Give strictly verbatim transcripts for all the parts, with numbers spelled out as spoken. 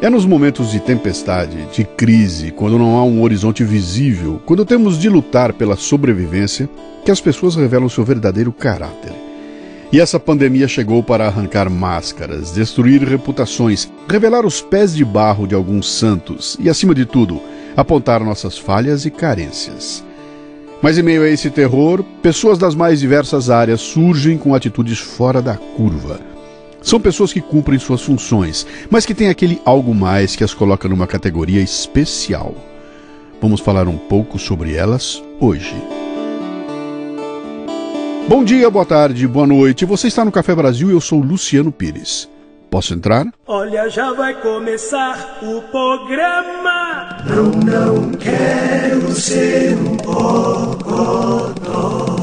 É nos momentos de tempestade, de crise, quando não há um horizonte visível, quando temos de lutar pela sobrevivência, que as pessoas revelam seu verdadeiro caráter. E essa pandemia chegou para arrancar máscaras, destruir reputações, revelar os pés de barro de alguns santos e, acima de tudo, apontar nossas falhas e carências. Mas em meio a esse terror, pessoas das mais diversas áreas surgem com atitudes fora da curva. São pessoas que cumprem suas funções, mas que têm aquele algo mais que as coloca numa categoria especial. Vamos falar um pouco sobre elas hoje. Bom dia, boa tarde, boa noite. Você está no Café Brasil e eu sou Luciano Pires. Posso entrar? Olha, já vai começar o programa. Não, não quero ser um bocodó.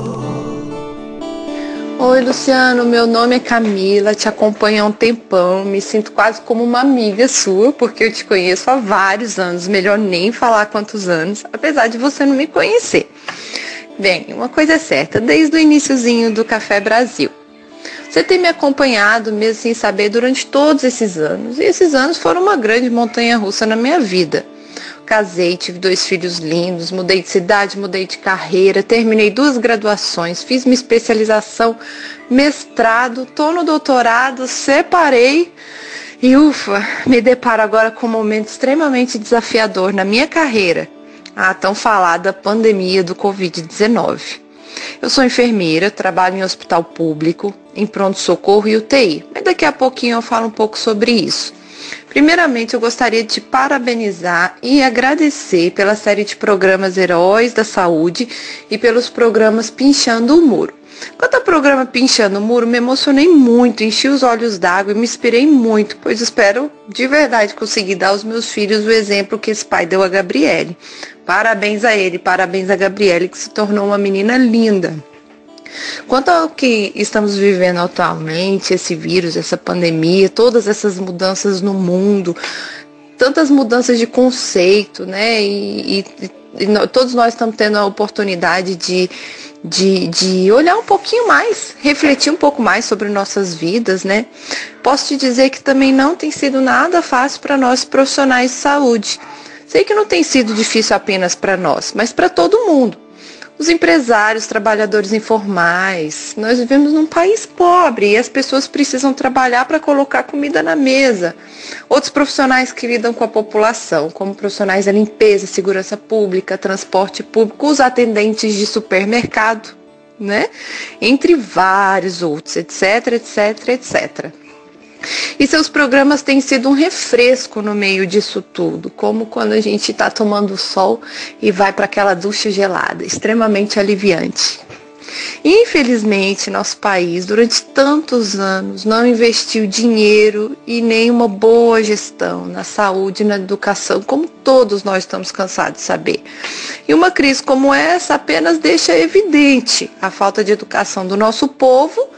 Oi, Luciano, meu nome é Camila, te acompanho há um tempão, me sinto quase como uma amiga sua, porque eu te conheço há vários anos, melhor nem falar quantos anos, apesar de você não me conhecer. Bem, uma coisa é certa, desde o iniciozinho do Café Brasil. Você tem me acompanhado mesmo sem saber durante todos esses anos, e esses anos foram uma grande montanha-russa na minha vida. Casei, tive dois filhos lindos, mudei de cidade, mudei de carreira, terminei duas graduações, fiz minha especialização, mestrado, tô no doutorado, separei e ufa, me deparo agora com um momento extremamente desafiador na minha carreira, a tão falada pandemia do covid dezenove. Eu sou enfermeira, trabalho em hospital público, em pronto-socorro e U T I, mas daqui a pouquinho eu falo um pouco sobre isso. Primeiramente, eu gostaria de te parabenizar e agradecer pela série de programas Heróis da Saúde e pelos programas Pinchando o Muro. Quanto ao programa Pinchando o Muro, me emocionei muito, enchi os olhos d'água e me inspirei muito, pois espero de verdade conseguir dar aos meus filhos o exemplo que esse pai deu a Gabriele. Parabéns a ele, parabéns a Gabriele, que se tornou uma menina linda. Quanto ao que estamos vivendo atualmente, esse vírus, essa pandemia, todas essas mudanças no mundo, tantas mudanças de conceito, né? E, e, e todos nós estamos tendo a oportunidade de, de, de olhar um pouquinho mais, refletir um pouco mais sobre nossas vidas, né? Posso te dizer que também não tem sido nada fácil para nós profissionais de saúde. Sei que não tem sido difícil apenas para nós, mas para todo mundo. Os empresários, trabalhadores informais, nós vivemos num país pobre e as pessoas precisam trabalhar para colocar comida na mesa. Outros profissionais que lidam com a população, como profissionais da limpeza, segurança pública, transporte público, os atendentes de supermercado, né? Entre vários outros, etc, etc, etcétera. E seus programas têm sido um refresco no meio disso tudo, como quando a gente está tomando sol e vai para aquela ducha gelada, extremamente aliviante. Infelizmente, nosso país, durante tantos anos, não investiu dinheiro e nem uma boa gestão na saúde e na educação, como todos nós estamos cansados de saber. E uma crise como essa apenas deixa evidente a falta de educação do nosso povo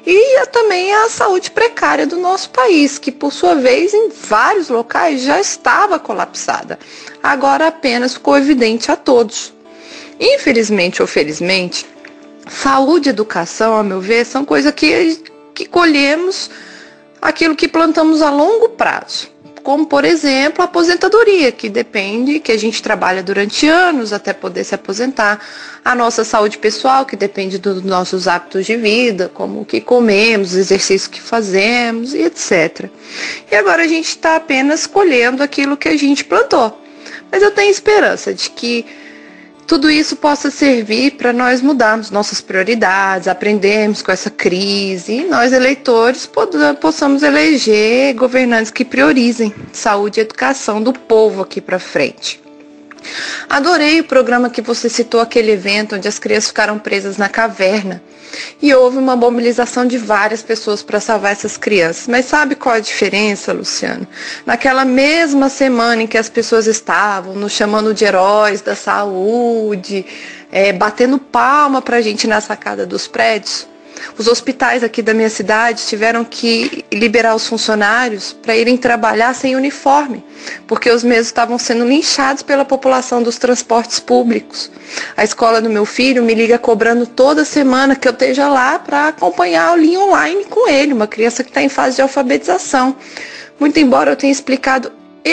e também a saúde precária do nosso país, que por sua vez em vários locais já estava colapsada. Agora apenas ficou evidente a todos. Infelizmente ou felizmente, saúde e educação, a meu ver, são coisas que, que colhemos aquilo que plantamos a longo prazo. Como, por exemplo, a aposentadoria, que depende, que a gente trabalha durante anos até poder se aposentar. A nossa saúde pessoal, que depende dos nossos hábitos de vida, como o que comemos, os exercícios que fazemos e etcétera. E agora a gente está apenas colhendo aquilo que a gente plantou. Mas eu tenho esperança de que tudo isso possa servir para nós mudarmos nossas prioridades, aprendermos com essa crise e nós, eleitores, possamos eleger governantes que priorizem saúde e educação do povo aqui para frente. Adorei o programa que você citou, aquele evento onde as crianças ficaram presas na caverna e houve uma mobilização de várias pessoas para salvar essas crianças. Mas sabe qual a diferença, Luciano? Naquela mesma semana em que as pessoas estavam nos chamando de heróis da saúde, é, batendo palma para a gente na sacada dos prédios, os hospitais aqui da minha cidade tiveram que liberar os funcionários para irem trabalhar sem uniforme, porque os mesmos estavam sendo linchados pela população dos transportes públicos. A escola do meu filho me liga cobrando toda semana que eu esteja lá para acompanhar a aulinha online com ele, uma criança que está em fase de alfabetização. Muito embora eu tenha explicado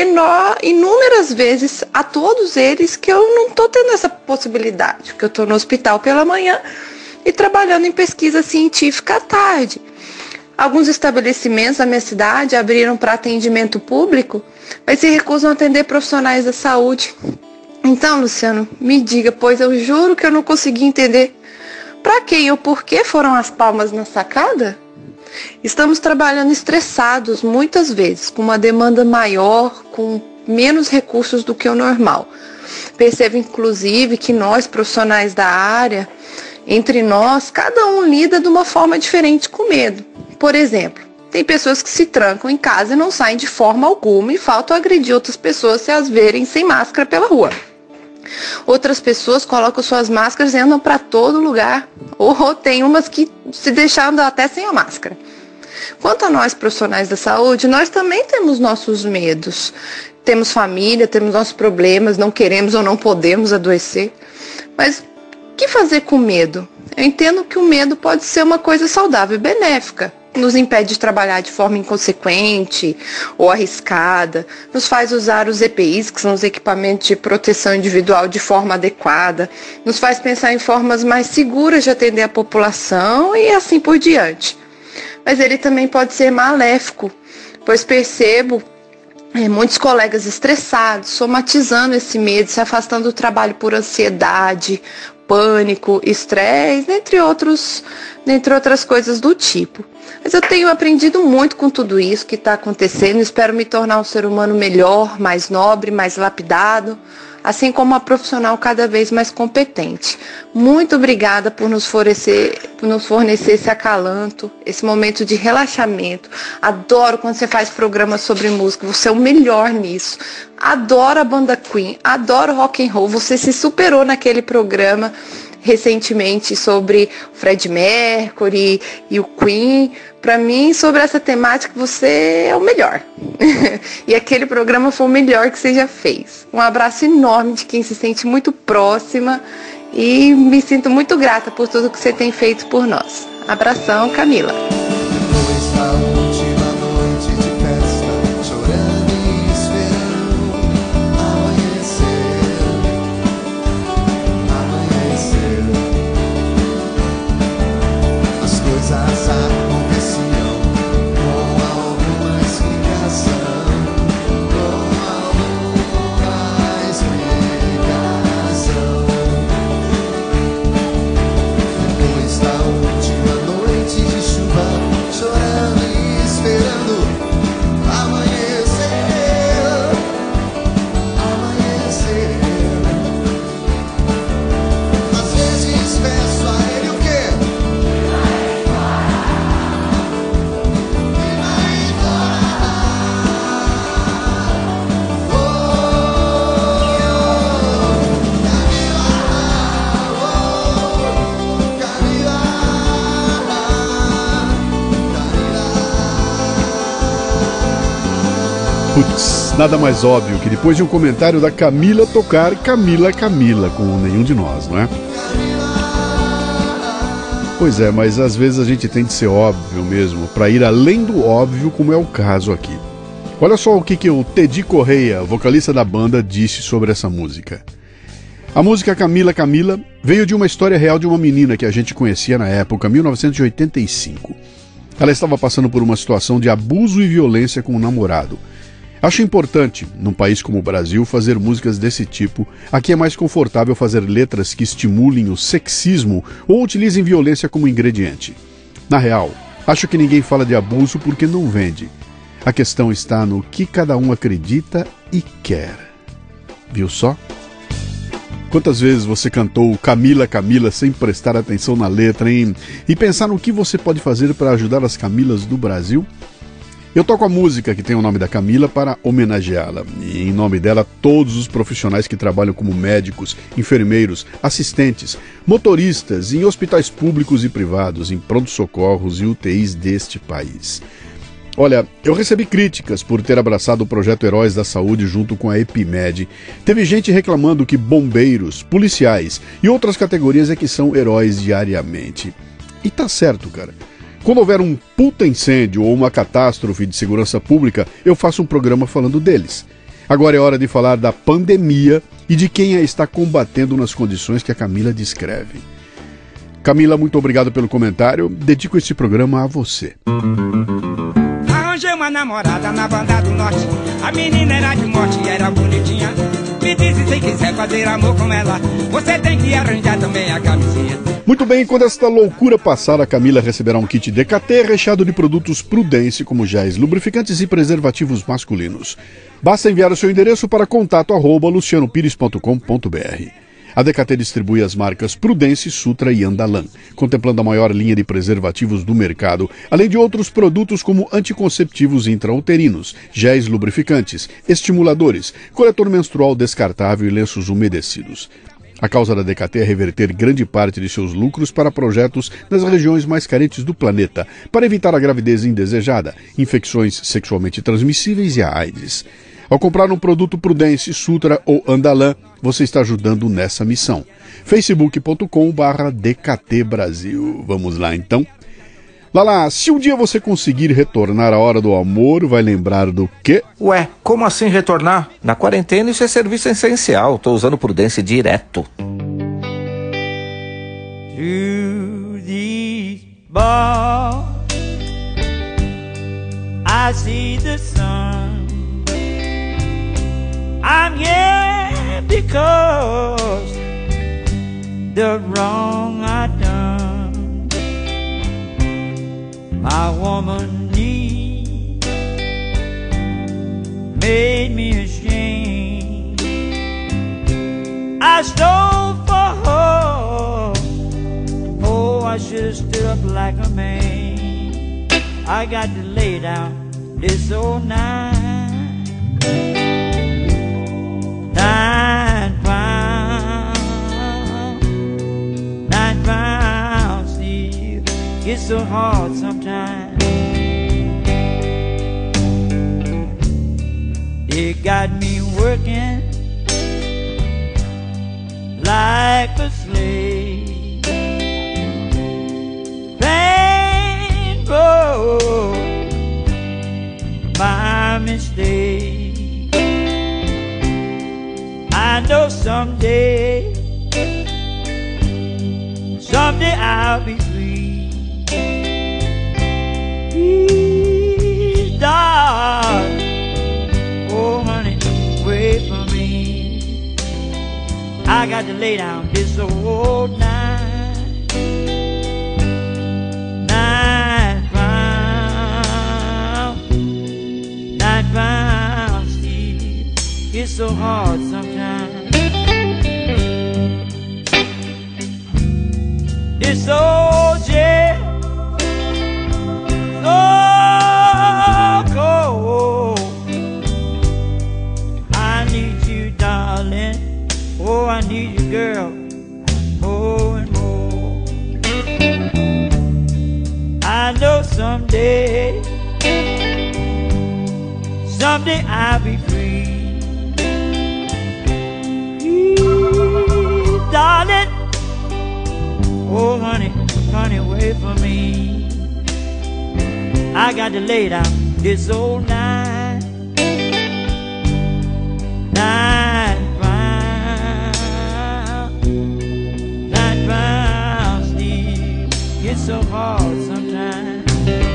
inúmeras vezes a todos eles que eu não estou tendo essa possibilidade, que eu estou no hospital pela manhã e trabalhando em pesquisa científica à tarde. Alguns estabelecimentos da minha cidade abriram para atendimento público, mas se recusam a atender profissionais da saúde. Então, Luciano, me diga, pois eu juro que eu não consegui entender para quem ou por que foram as palmas na sacada? Estamos trabalhando estressados muitas vezes, com uma demanda maior, com menos recursos do que o normal. Percebo, inclusive, que nós, profissionais da área, entre nós, cada um lida de uma forma diferente com medo. Por exemplo, tem pessoas que se trancam em casa e não saem de forma alguma e faltam agredir outras pessoas se as verem sem máscara pela rua. Outras pessoas colocam suas máscaras e andam para todo lugar. Ou tem umas que se deixam andar até sem a máscara. Quanto a nós, profissionais da saúde, nós também temos nossos medos. Temos família, temos nossos problemas, não queremos ou não podemos adoecer. Mas o que fazer com medo? Eu entendo que o medo pode ser uma coisa saudável e benéfica. Nos impede de trabalhar de forma inconsequente ou arriscada, nos faz usar os E P Is, que são os equipamentos de proteção individual, de forma adequada, nos faz pensar em formas mais seguras de atender a população e assim por diante. Mas ele também pode ser maléfico, pois percebo é, muitos colegas estressados, somatizando esse medo, se afastando do trabalho por ansiedade, pânico, estresse, entre outros, entre outras coisas do tipo. Mas eu tenho aprendido muito com tudo isso que está acontecendo. Espero me tornar um ser humano melhor, mais nobre, mais lapidado, assim como uma profissional cada vez mais competente. Muito obrigada por nos fornecer, por nos fornecer esse acalanto, esse momento de relaxamento. Adoro quando você faz programas sobre música, você é o melhor nisso. Adoro a banda Queen, adoro rock and roll, você se superou naquele programa recentemente sobre o Freddie Mercury e o Queen. Para mim, sobre essa temática, você é o melhor. E aquele programa foi o melhor que você já fez. Um abraço enorme de quem se sente muito próxima e me sinto muito grata por tudo que você tem feito por nós. Abração, Camila. Putz, nada mais óbvio que depois de um comentário da Camila tocar Camila Camila, com nenhum de nós, não é? Pois é, mas às vezes a gente tem de ser óbvio mesmo, para ir além do óbvio, como é o caso aqui. Olha só o que, que o Teddy Correia, vocalista da banda, disse sobre essa música. A música Camila Camila veio de uma história real de uma menina que a gente conhecia na época, mil novecentos e oitenta e cinco. Ela estava passando por uma situação de abuso e violência com o namorado. Acho importante, num país como o Brasil, fazer músicas desse tipo. Aqui é mais confortável fazer letras que estimulem o sexismo ou utilizem violência como ingrediente. Na real, acho que ninguém fala de abuso porque não vende. A questão está no que cada um acredita e quer. Viu só? Quantas vezes você cantou Camila Camila sem prestar atenção na letra, hein? E pensar no que você pode fazer para ajudar as Camilas do Brasil? Eu toco a música que tem o nome da Camila para homenageá-la. E em nome dela, todos os profissionais que trabalham como médicos, enfermeiros, assistentes, motoristas em hospitais públicos e privados, em pronto-socorros e U T Is deste país. Olha, eu recebi críticas por ter abraçado o projeto Heróis da Saúde junto com a Epimed. Teve gente reclamando que bombeiros, policiais e outras categorias é que são heróis diariamente. E tá certo, cara. Quando houver um puta incêndio ou uma catástrofe de segurança pública, eu faço um programa falando deles. Agora é hora de falar da pandemia e de quem a está combatendo nas condições que a Camila descreve. Camila, muito obrigado pelo comentário. Dedico este programa a você. Arranjei uma namorada na banda do norte. A menina era de morte e era bonitinha. Me disse se quiser fazer amor com ela, você tem que arranjar também a camisinha. Muito bem, quando esta loucura passar, a Camila receberá um kit D K T recheado de produtos Prudence, como géis, lubrificantes e preservativos masculinos. Basta enviar o seu endereço para contato arroba luciano pires ponto com ponto br. A D K T distribui as marcas Prudence, Sutra e Andalan, contemplando a maior linha de preservativos do mercado, além de outros produtos como anticonceptivos intrauterinos, géis lubrificantes, estimuladores, coletor menstrual descartável e lenços umedecidos. A causa da D K T é reverter grande parte de seus lucros para projetos nas regiões mais carentes do planeta, para evitar a gravidez indesejada, infecções sexualmente transmissíveis e a AIDS. Ao comprar um produto Prudence, Sutra ou Andalan, você está ajudando nessa missão. facebook ponto com barra D K T Brasil. Vamos lá então? Lala, se um dia você conseguir retornar à hora do amor, vai lembrar do quê? Ué, como assim retornar? Na quarentena isso é serviço essencial. Tô usando Prudence direto. Through these bars, I see the sun. I'm here because the wrong I done. My woman need made me ashamed. I stole for her. Oh, I should have stood up like a man. I got to lay down this old night. Nine pounds, nine pounds, see, it's so hard sometimes. It got me working like a slave. Painful, my mistake. I know someday, someday I'll be free. Please, darling, oh honey, wait for me. I got to lay down this old night. Nine pounds, nine pounds, Steve. It's so hard sometimes. This old jail, so cold. I need you, darling. Oh, I need you, girl, more and more. I know someday, someday I'll be free. Please, darling, oh honey, honey, wait for me. I got to lay down this old night. Nine pounds, nine pounds, Steve. It's so hard sometimes.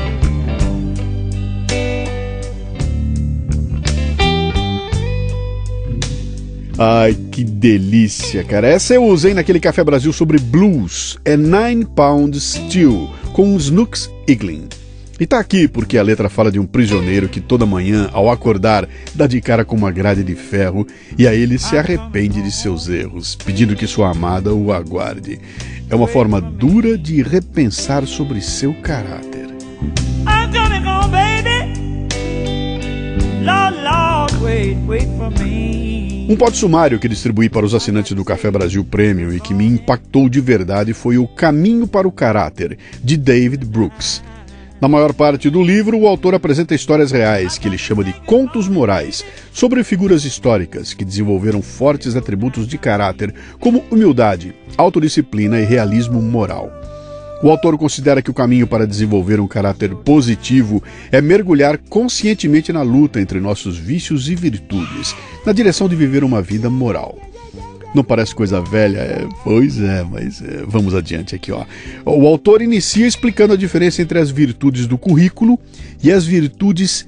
Ai, que delícia, cara. Essa eu usei naquele Café Brasil sobre blues. É Nine Pound Steel, com Snooks Eaglin. E tá aqui porque a letra fala de um prisioneiro que toda manhã, ao acordar, dá de cara com uma grade de ferro e aí ele se arrepende de seus erros, pedindo que sua amada o aguarde. É uma forma dura de repensar sobre seu caráter. I'm coming home, baby. Lord, Lord, wait, wait for me. Um pote sumário que distribuí para os assinantes do Café Brasil Premium e que me impactou de verdade foi O Caminho para o Caráter, de David Brooks. Na maior parte do livro, o autor apresenta histórias reais, que ele chama de contos morais, sobre figuras históricas que desenvolveram fortes atributos de caráter, como humildade, autodisciplina e realismo moral. O autor considera que o caminho para desenvolver um caráter positivo é mergulhar conscientemente na luta entre nossos vícios e virtudes, na direção de viver uma vida moral. Não parece coisa velha? É, pois é, mas é, vamos adiante aqui, ó. O autor inicia explicando a diferença entre as virtudes do currículo e as virtudes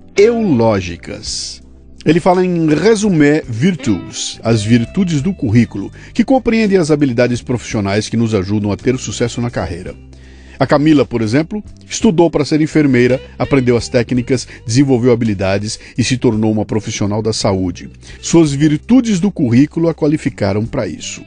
eulógicas. Ele fala em résumé virtudes, as virtudes do currículo, que compreendem as habilidades profissionais que nos ajudam a ter sucesso na carreira. A Camila, por exemplo, estudou para ser enfermeira, aprendeu as técnicas, desenvolveu habilidades e se tornou uma profissional da saúde. Suas virtudes do currículo a qualificaram para isso.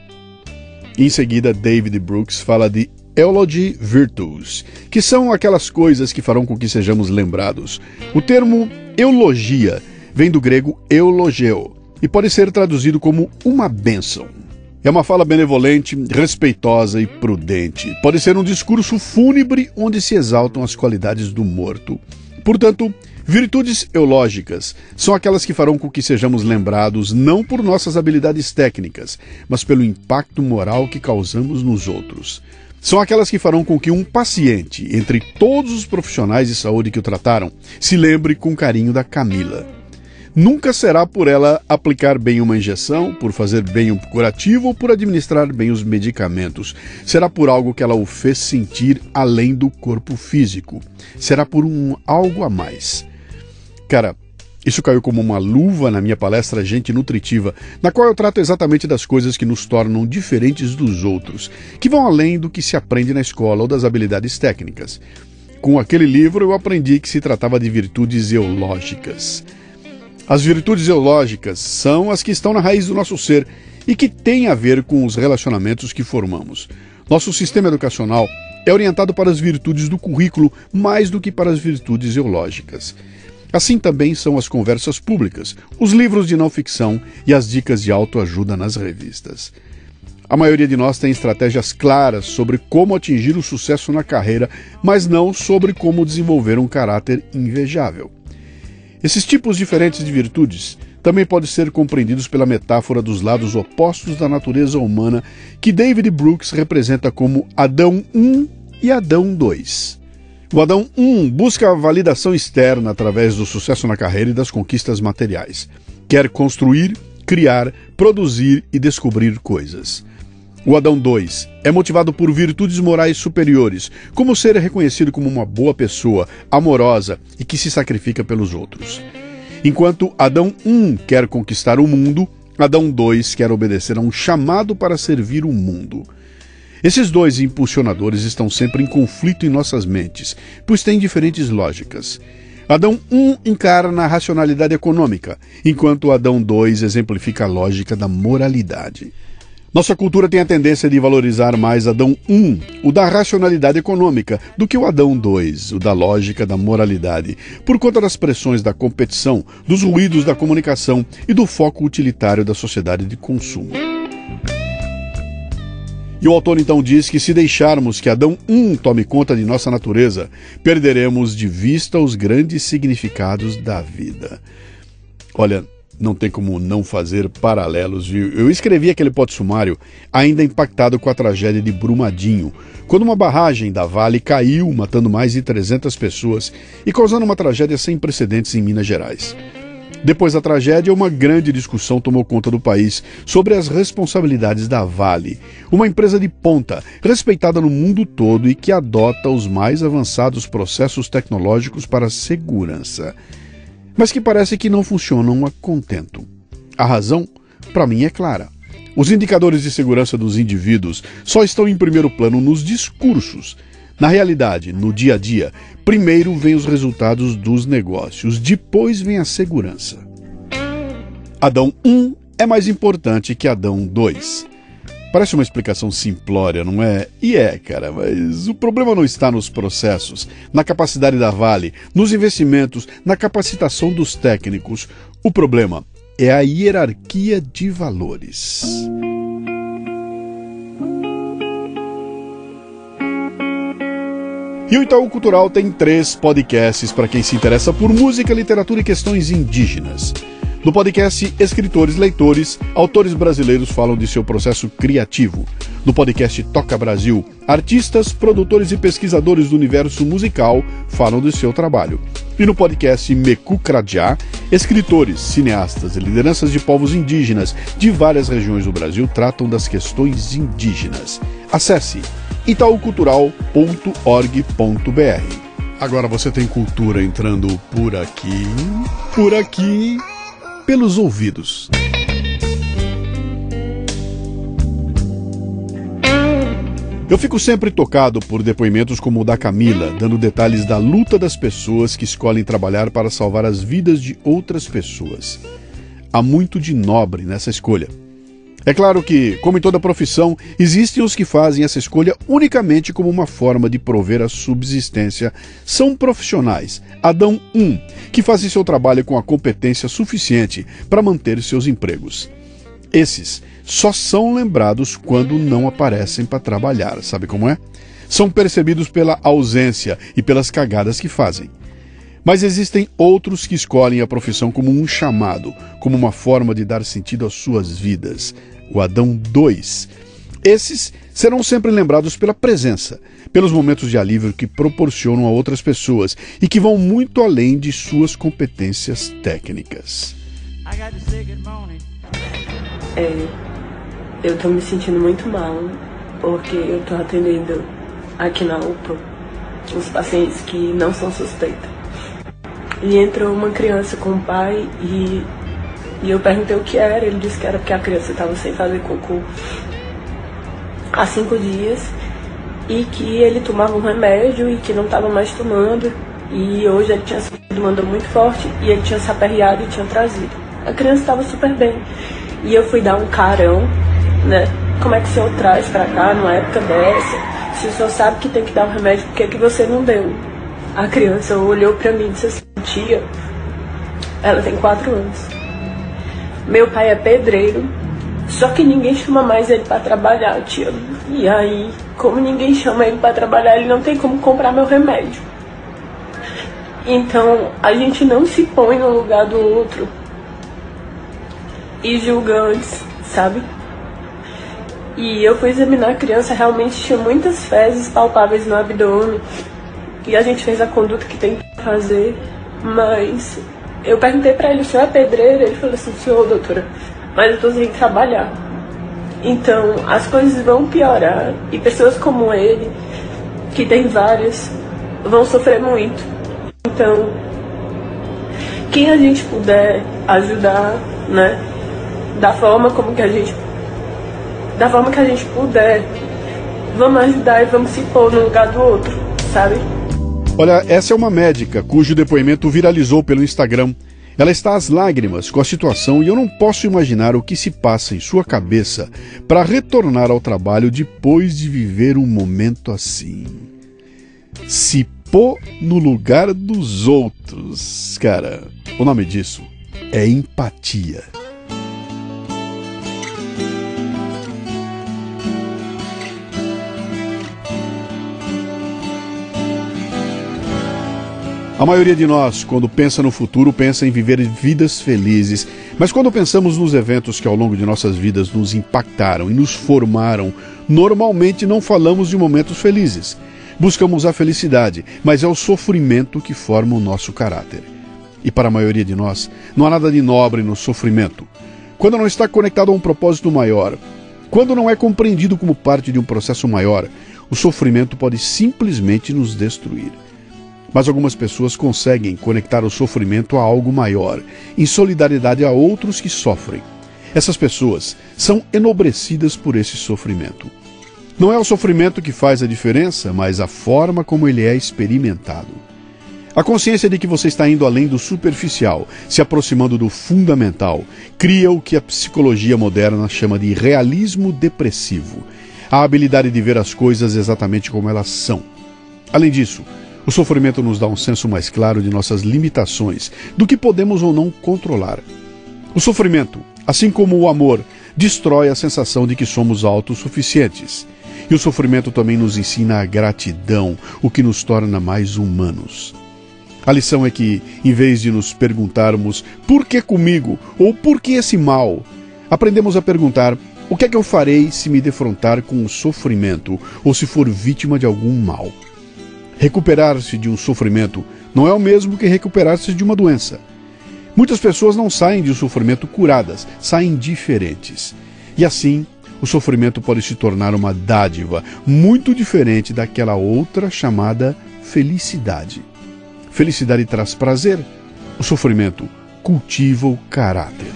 Em seguida, David Brooks fala de Eulogy Virtues, que são aquelas coisas que farão com que sejamos lembrados. O termo eulogia vem do grego eulogeo e pode ser traduzido como uma bênção. É uma fala benevolente, respeitosa e prudente. Pode ser um discurso fúnebre onde se exaltam as qualidades do morto. Portanto, virtudes eulógicas são aquelas que farão com que sejamos lembrados não por nossas habilidades técnicas, mas pelo impacto moral que causamos nos outros. São aquelas que farão com que um paciente, entre todos os profissionais de saúde que o trataram, se lembre com carinho da Camila. Nunca será por ela aplicar bem uma injeção, por fazer bem um curativo ou por administrar bem os medicamentos. Será por algo que ela o fez sentir além do corpo físico. Será por um algo a mais. Cara, isso caiu como uma luva na minha palestra Gente Nutritiva, na qual eu trato exatamente das coisas que nos tornam diferentes dos outros, que vão além do que se aprende na escola ou das habilidades técnicas. Com aquele livro eu aprendi que se tratava de virtudes eulógicas. As virtudes eulógicas são as que estão na raiz do nosso ser e que têm a ver com os relacionamentos que formamos. Nosso sistema educacional é orientado para as virtudes do currículo mais do que para as virtudes eulógicas. Assim também são as conversas públicas, os livros de não ficção e as dicas de autoajuda nas revistas. A maioria de nós tem estratégias claras sobre como atingir o sucesso na carreira, mas não sobre como desenvolver um caráter invejável. Esses tipos diferentes de virtudes também podem ser compreendidos pela metáfora dos lados opostos da natureza humana que David Brooks representa como Adão um e Adão dois. O Adão um busca a validação externa através do sucesso na carreira e das conquistas materiais. Quer construir, criar, produzir e descobrir coisas. O Adão dois é motivado por virtudes morais superiores, como ser reconhecido como uma boa pessoa, amorosa e que se sacrifica pelos outros. Enquanto Adão um quer conquistar o mundo, Adão dois quer obedecer a um chamado para servir o mundo. Esses dois impulsionadores estão sempre em conflito em nossas mentes, pois têm diferentes lógicas. Adão um encarna a racionalidade econômica, enquanto Adão dois exemplifica a lógica da moralidade. Nossa cultura tem a tendência de valorizar mais Adão um, o da racionalidade econômica, do que o Adão dois, o da lógica da moralidade, por conta das pressões da competição, dos ruídos da comunicação e do foco utilitário da sociedade de consumo. E o autor então diz que se deixarmos que Adão um tome conta de nossa natureza, perderemos de vista os grandes significados da vida. Olha, não tem como não fazer paralelos, viu? Eu escrevi aquele pote sumário ainda impactado com a tragédia de Brumadinho, quando uma barragem da Vale caiu, matando mais de trezentas pessoas e causando uma tragédia sem precedentes em Minas Gerais. Depois da tragédia, uma grande discussão tomou conta do país sobre as responsabilidades da Vale, uma empresa de ponta, respeitada no mundo todo e que adota os mais avançados processos tecnológicos para a segurança, mas que parece que não funcionam a contento. A razão, para mim, é clara. Os indicadores de segurança dos indivíduos só estão em primeiro plano nos discursos. Na realidade, no dia a dia, primeiro vêm os resultados dos negócios, depois vem a segurança. Adão um é mais importante que Adão dois. Parece uma explicação simplória, não é? E é, cara, mas o problema não está nos processos, na capacidade da Vale, nos investimentos, na capacitação dos técnicos. O problema é a hierarquia de valores. E o Itaú Cultural tem três podcasts para quem se interessa por música, literatura e questões indígenas. No podcast Escritores Leitores, autores brasileiros falam de seu processo criativo. No podcast Toca Brasil, artistas, produtores e pesquisadores do universo musical falam de seu trabalho. E no podcast Meku Kradjá, escritores, cineastas e lideranças de povos indígenas de várias regiões do Brasil tratam das questões indígenas. Acesse itaú cultural ponto org ponto br. Agora você tem cultura entrando por aqui, por aqui, pelos ouvidos. Eu fico sempre tocado por depoimentos como o da Camila, dando detalhes da luta das pessoas que escolhem trabalhar para salvar as vidas de outras pessoas. Há muito de nobre nessa escolha. É claro que, como em toda profissão, existem os que fazem essa escolha unicamente como uma forma de prover a subsistência. São profissionais, Adão um, que fazem seu trabalho com a competência suficiente para manter seus empregos. Esses só são lembrados quando não aparecem para trabalhar, sabe como é? São percebidos pela ausência e pelas cagadas que fazem. Mas existem outros que escolhem a profissão como um chamado, como uma forma de dar sentido às suas vidas. O Adão dois. Esses serão sempre lembrados pela presença, pelos momentos de alívio que proporcionam a outras pessoas e que vão muito além de suas competências técnicas. É, eu tô me sentindo muito mal, porque eu tô atendendo aqui na U P A os pacientes que não são suspeitos. E entrou uma criança com o pai e, e eu perguntei o que era. Ele disse que era porque a criança estava sem fazer cocô há cinco dias e que ele tomava um remédio e que não estava mais tomando. E hoje ele tinha sentido uma dor muito forte e ele tinha se aperreado e tinha trazido. A criança estava super bem. E eu fui dar um carão, né? Como é que o senhor traz pra cá numa época dessa? Se o senhor sabe que tem que dar um remédio, por que que você não deu? A criança olhou pra mim e disse assim: tia, ela tem quatro anos. Meu pai é pedreiro, só que ninguém chama mais ele pra trabalhar, tia. E aí, como ninguém chama ele pra trabalhar, ele não tem como comprar meu remédio. Então, a gente não se põe no lugar do outro e julga antes, sabe? E eu fui examinar a criança, realmente tinha muitas fezes palpáveis no abdômen. E a gente fez a conduta que tem que fazer, mas eu perguntei pra ele: o senhor é pedreiro? Ele falou assim: senhor, doutora, mas eu tô sem trabalhar. Então, as coisas vão piorar e pessoas como ele, que tem várias, vão sofrer muito. Então, quem a gente puder ajudar, né, da forma como que a gente, da forma que a gente puder, vamos ajudar e vamos se pôr no lugar do outro, sabe? Olha, essa é uma médica cujo depoimento viralizou pelo Instagram. Ela está às lágrimas com a situação e eu não posso imaginar o que se passa em sua cabeça para retornar ao trabalho depois de viver um momento assim. Se pôr no lugar dos outros. Cara, o nome disso é empatia. A maioria de nós, quando pensa no futuro, pensa em viver vidas felizes. Mas quando pensamos nos eventos que ao longo de nossas vidas nos impactaram e nos formaram, normalmente não falamos de momentos felizes. Buscamos a felicidade, mas é o sofrimento que forma o nosso caráter. E para a maioria de nós, não há nada de nobre no sofrimento. Quando não está conectado a um propósito maior, quando não é compreendido como parte de um processo maior, o sofrimento pode simplesmente nos destruir. Mas algumas pessoas conseguem conectar o sofrimento a algo maior, em solidariedade a outros que sofrem. Essas pessoas são enobrecidas por esse sofrimento. Não é o sofrimento que faz a diferença, mas a forma como ele é experimentado. A consciência de que você está indo além do superficial, se aproximando do fundamental, cria o que a psicologia moderna chama de realismo depressivo, a habilidade de ver as coisas exatamente como elas são. Além disso, o sofrimento nos dá um senso mais claro de nossas limitações, do que podemos ou não controlar. O sofrimento, assim como o amor, destrói a sensação de que somos autossuficientes. E o sofrimento também nos ensina a gratidão, o que nos torna mais humanos. A lição é que, em vez de nos perguntarmos por que comigo ou por que esse mal, aprendemos a perguntar o que é que eu farei se me defrontar com o sofrimento ou se for vítima de algum mal. Recuperar-se de um sofrimento não é o mesmo que recuperar-se de uma doença. Muitas pessoas não saem de um sofrimento curadas, saem diferentes. E assim, o sofrimento pode se tornar uma dádiva muito diferente daquela outra chamada felicidade. Felicidade traz prazer, o sofrimento cultiva o caráter.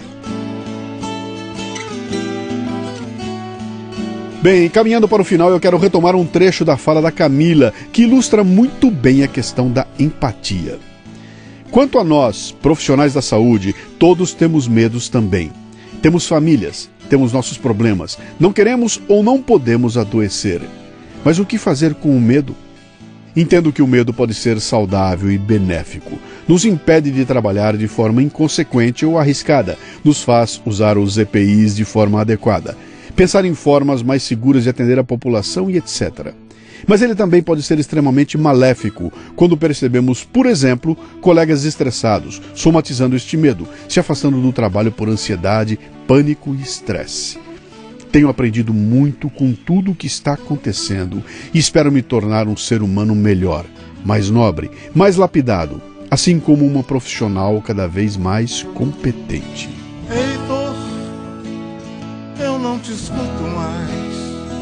Bem, caminhando para o final, eu quero retomar um trecho da fala da Camila, que ilustra muito bem a questão da empatia. Quanto a nós, profissionais da saúde, todos temos medos também. Temos famílias, temos nossos problemas, não queremos ou não podemos adoecer. Mas o que fazer com o medo? Entendo que o medo pode ser saudável e benéfico. Nos impede de trabalhar de forma inconsequente ou arriscada, nos faz usar os E P Is de forma adequada, pensar em formas mais seguras de atender a população e etcétera. Mas ele também pode ser extremamente maléfico quando percebemos, por exemplo, colegas estressados, somatizando este medo, se afastando do trabalho por ansiedade, pânico e estresse. Tenho aprendido muito com tudo o que está acontecendo e espero me tornar um ser humano melhor, mais nobre, mais lapidado, assim como uma profissional cada vez mais competente. Heitor, eu não te escuto mais.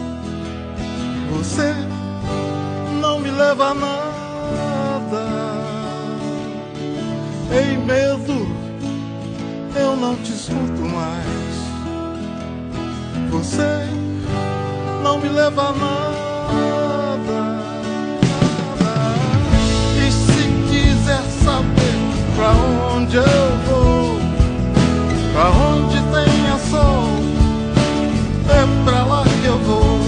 Você não me leva a nada. Ei, medo, eu não te escuto mais. Você não me leva a nada, nada. E se quiser saber pra onde eu vou, pra onde tenha sol, é pra lá que eu vou.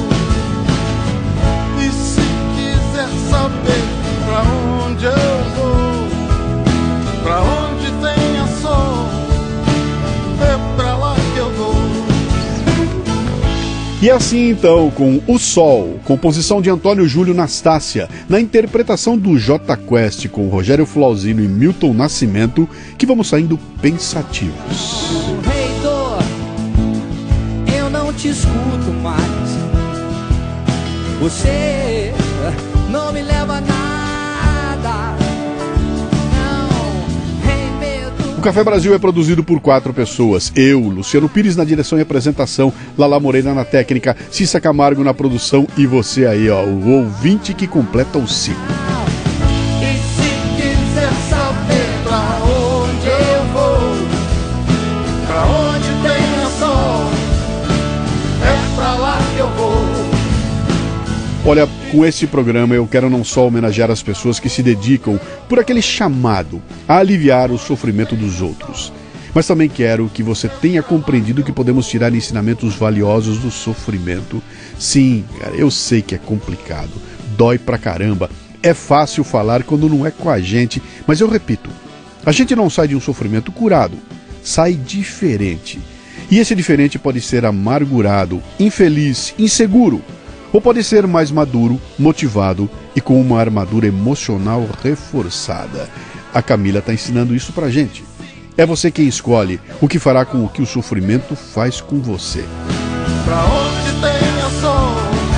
E se quiser saber pra onde eu vou, pra onde tenha sol, é pra lá que eu vou. E assim então, com O Sol, composição de Antônio Júlio Nastácia, na interpretação do Jota Quest com Rogério Flauzino e Milton Nascimento, que vamos saindo pensativos. Heitor, eu não te escuto mais. Você não me leva a nada. O Café Brasil é produzido por quatro pessoas. Eu, Luciano Pires na direção e apresentação, Lala Moreira na técnica, Cissa Camargo na produção e você aí, ó, o ouvinte que completa o ciclo. E se quiser saber pra onde eu vou, pra onde tenha sol, é pra lá que eu vou. Olha, com esse programa eu quero não só homenagear as pessoas que se dedicam por aquele chamado a aliviar o sofrimento dos outros, mas também quero que você tenha compreendido que podemos tirar ensinamentos valiosos do sofrimento. Sim, cara, eu sei que é complicado, dói pra caramba, é fácil falar quando não é com a gente, mas eu repito, a gente não sai de um sofrimento curado, sai diferente. E esse diferente pode ser amargurado, infeliz, inseguro, ou pode ser mais maduro, motivado e com uma armadura emocional reforçada. A Camila está ensinando isso pra gente. É você quem escolhe o que fará com o que o sofrimento faz com você. Pra onde tenha sol,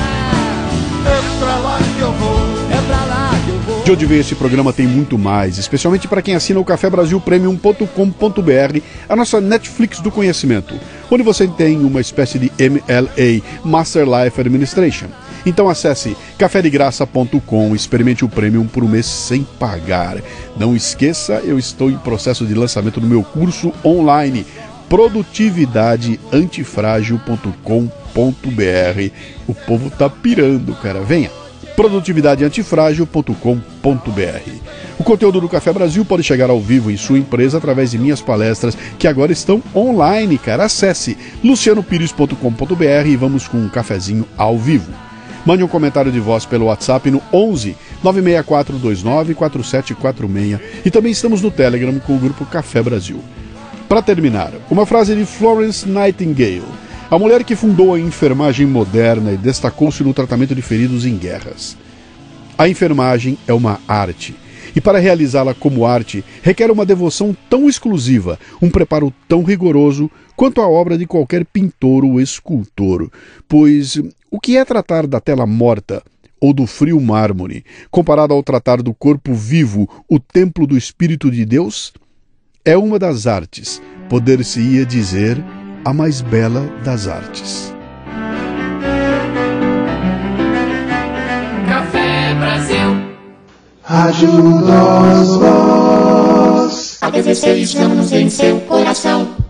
é pra lá que eu vou. É pra lá que eu vou. De onde vem esse programa tem muito mais, especialmente para quem assina o café brasil premium ponto com ponto b r, a nossa Netflix do conhecimento, onde você tem uma espécie de M L A, Master Life Administration. Então acesse café de graça ponto com, experimente o Premium por um mês sem pagar. Não esqueça, eu estou em processo de lançamento do meu curso online, produtividade antifrágil ponto com ponto b r. O povo tá pirando, cara. Venha! produtividade antifrágil ponto com ponto b r. O conteúdo do Café Brasil pode chegar ao vivo em sua empresa através de minhas palestras, que agora estão online, cara. Acesse luciano pires ponto com ponto b r e vamos com um cafezinho ao vivo. Mande um comentário de voz pelo WhatsApp no onze, nove seis quatro dois nove, quatro sete quatro seis e também estamos no Telegram com o grupo Café Brasil. Para terminar, uma frase de Florence Nightingale, a mulher que fundou a enfermagem moderna e destacou-se no tratamento de feridos em guerras. A enfermagem é uma arte, E para realizá-la como arte, requer uma devoção tão exclusiva, um preparo tão rigoroso quanto a obra de qualquer pintor ou escultor. Pois o que é tratar da tela morta ou do frio mármore, comparado ao tratar do corpo vivo, o templo do Espírito de Deus? É uma das artes, poder-se-ia dizer a mais bela das artes. Café Brasil. Ajuda-os vós a dezesseis anos em seu coração.